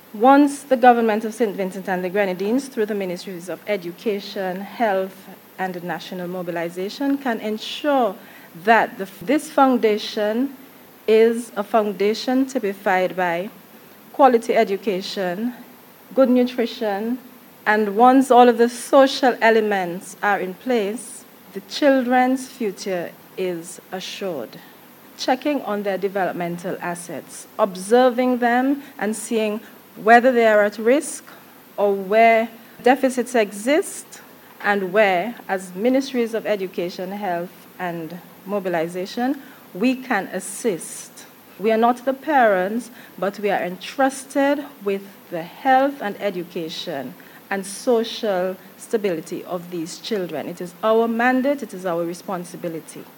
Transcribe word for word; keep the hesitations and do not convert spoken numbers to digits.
Once the government of Saint Vincent and the Grenadines, through the Ministries of Education, Health, and National Mobilization, can ensure that the, this foundation is a foundation typified by quality education, good nutrition, and once all of the social elements are in place, the children's future is assured. Checking on their developmental assets, observing them and seeing whether they are at risk or where deficits exist, and where, as Ministries of Education, Health, and Mobilization, we can assist. We are not the parents, but we are entrusted with the health and education and social stability of these children. It is our mandate, it is our responsibility.